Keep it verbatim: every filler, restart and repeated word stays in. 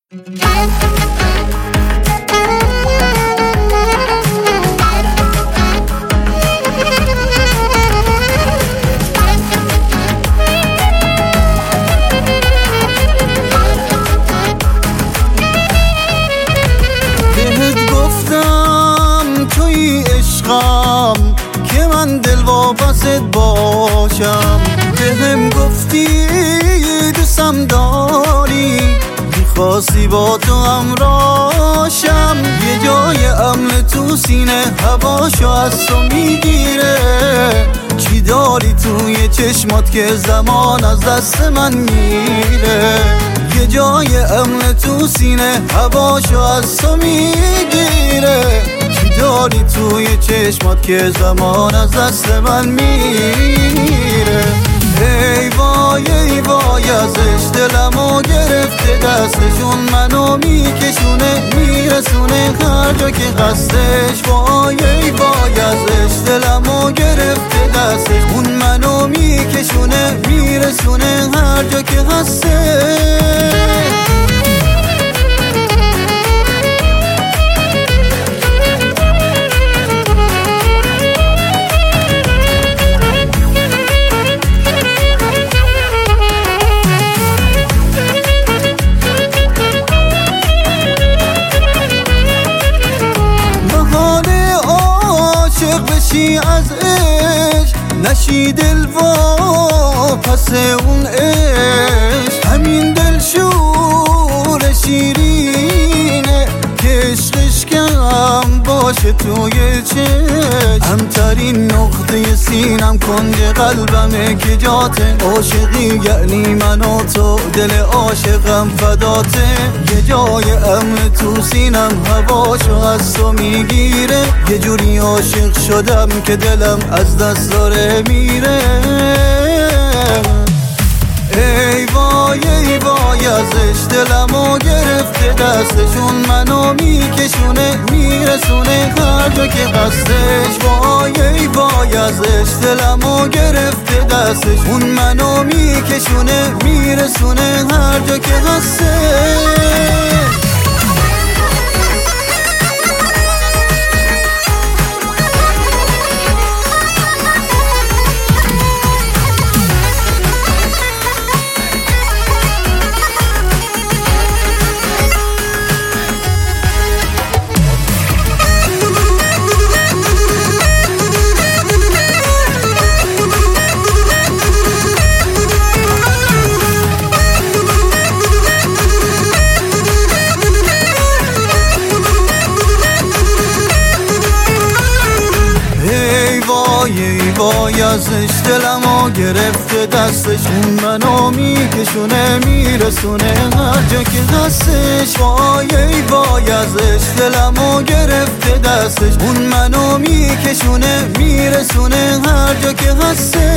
بهت گفتم توی عشقم که من دل واپست باشم، بهم گفتی دوستم داری، میخواستی با تو همراشم. یه جای امن تو سینه هواشو از تو میگیره، چی داری توی چشمات که زمان از دست من میره. یه جای امن تو سینه هواشو از تو میگیره، چی داری توی چشمات که زمان از دست من میره. ای وای ای وای ازش دلمو گرفته دستشون، منو میکشونه میرسونه هر جا که قصدش. وای ای وای ازش دلمو گرفته دستش، اون منو میکشونه میرسونه هر جا که هستش. بشی از عشق نشی دل وا پس اون عشق، همین دل شور شیرینه که عشقش کم باشه توی چشم. همترین نقطه سینم کنج قلبمه که جاته، عاشقی یعنی من و تو، دل عاشقم فداته. یه جای امن تو سینم هواشو از تو میگیره، یه جوری عاشق شدم که دلم از دست داره میره. ای وای ای وای ازش دلمو گرفته دستشون، منو میکشونه میرسونه هر جا که قصدش. وای ای وای ازش دلمو گرفته دستش، اون منو میکشونه میرسونه هر جا که قصدش. ای وای ازش دلمو گرفته دستش، اون منو میکشونه میرسونه هر جا که هستش. وای ای وای ازش دلمو گرفته دستش، اون منو میکشونه میرسونه هر جا که هستش.